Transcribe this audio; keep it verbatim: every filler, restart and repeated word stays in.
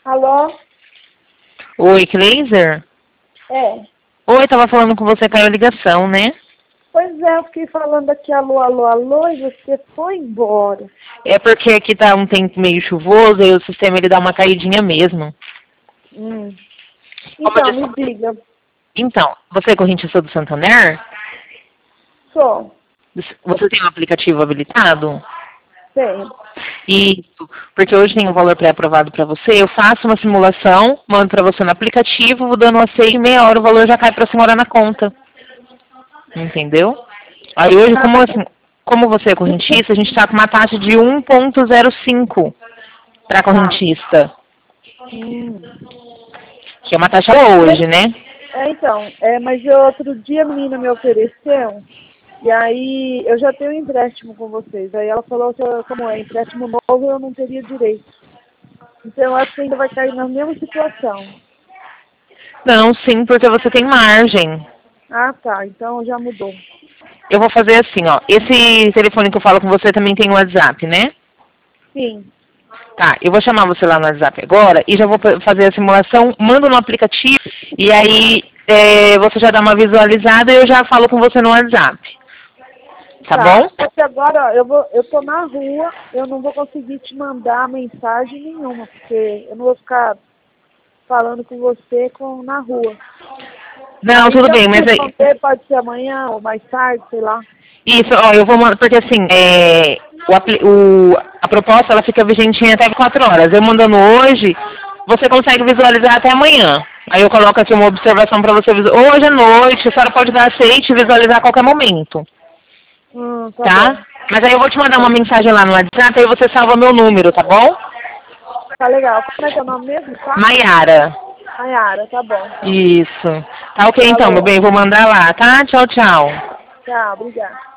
Alô? Oi, Kleiser? É. Oi, tava falando com você, caiu a ligação, né? Pois é, eu fiquei falando aqui alô, alô, alô, e você foi embora. É porque aqui tá um tempo meio chuvoso e o sistema ele dá uma caidinha mesmo. Hum. Como eu Então, disse- me diga. Então, você é correntista do Santander? Sou. Você tem um aplicativo habilitado? Tenho. Isso, porque hoje tem um valor pré-aprovado para você. Eu faço uma simulação, mando para você no aplicativo, vou dando uma seis e meia hora o valor já cai para a senhora na conta. Entendeu? Aí hoje, como, assim, como você é correntista, a gente está com uma taxa de um ponto zero cinco para Tá. correntista, Hum. que é uma taxa boa hoje, né? É, então, é, mas outro dia a menina me ofereceu, e aí eu já tenho um empréstimo com vocês. Aí ela falou que eu- como é empréstimo novo, eu não teria direito. Então eu acho que ainda vai cair na mesma situação. Não, sim, porque você tem margem. Ah, tá. Então já mudou. Eu vou fazer assim, ó. Esse telefone que eu falo com você também tem o WhatsApp, né? Sim. Tá, eu vou chamar você lá no WhatsApp agora e já vou fa- fazer a simulação, mando no aplicativo e aí é, você já dá uma visualizada e eu já falo com você no WhatsApp. Tá bom? Só que agora eu vou, eu tô na rua, eu não vou conseguir te mandar mensagem nenhuma, porque eu não vou ficar falando com você com, na rua. Não, Aí se tudo eu bem, não mas aí. responder, pode ser amanhã ou mais tarde, sei lá. Isso, ó, eu vou mandar, porque assim, é, o, apli- o- a proposta ela fica vigentinha até quatro horas. Eu mandando hoje, você consegue visualizar até amanhã. Aí eu coloco aqui uma observação para você visualizar. Hoje à noite, a senhora pode dar aceite e visualizar a qualquer momento. Hum, tá bom. Tá? Mas aí eu vou te mandar uma mensagem lá no WhatsApp, aí você salva meu número, tá bom? Tá legal. Como é que é o nome mesmo? Tá? Maiara. Maiara, tá bom. Isso. Tá ok então, meu Falou. bem, eu vou mandar lá, tá? Tchau, tchau. Tchau, obrigada.